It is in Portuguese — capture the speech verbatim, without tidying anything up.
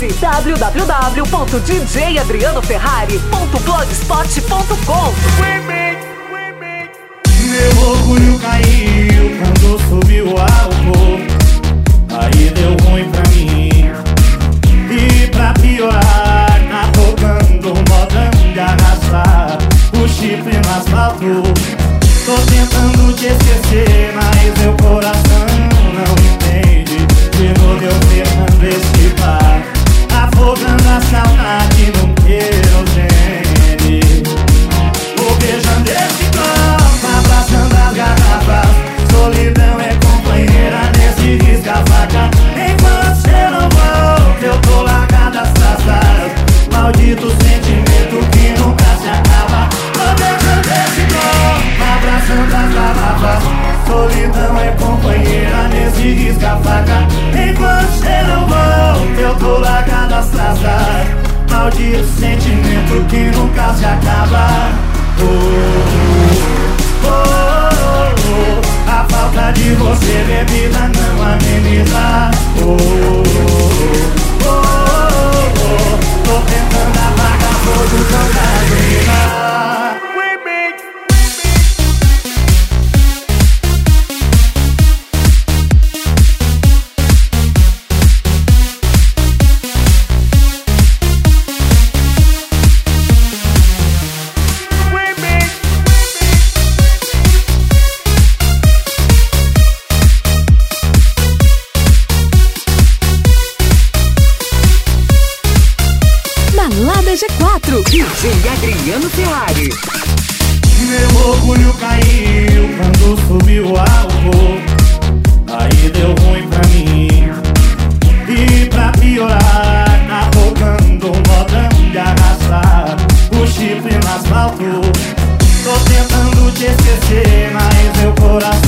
Acesse w w w ponto d j adriano ferrari ponto blogspot ponto com. Meu orgulho caiu quando subiu o álcool, aí deu ruim pra mim. E pra piorar, tá tocando modão de arrastar o chifre no asfalto. Tô tentando te esquecer, mas meu coração não entende. De novo eu fechando esse bar, afogando a saudade num querosene. Vou beijando esse copo, abraçando as garrafas. Solidão é companheira nesse risca-faca. Enquanto você não volta, eu tô largado às traças. Maldito sentimento que nunca se acaba. Vou beijando esse copo, abraçando as garrafas. Solidão é companheira nesse risca-faca. Enquanto você não volta, eu tô largado às traças. Maldito sentimento que nunca se acaba. Oh, oh, oh, oh. A falta de você, bebida, não ameniza. Oh, oh, oh, oh. Tô tentando apagar fogo com gasolina. G quatro, D J Adriano Ferrari. Meu orgulho caiu quando subiu o álcool, aí deu ruim pra mim. E pra piorar, tá tocando modão de arrastar o chifre no asfalto. Tô tentando te esquecer, mas meu coração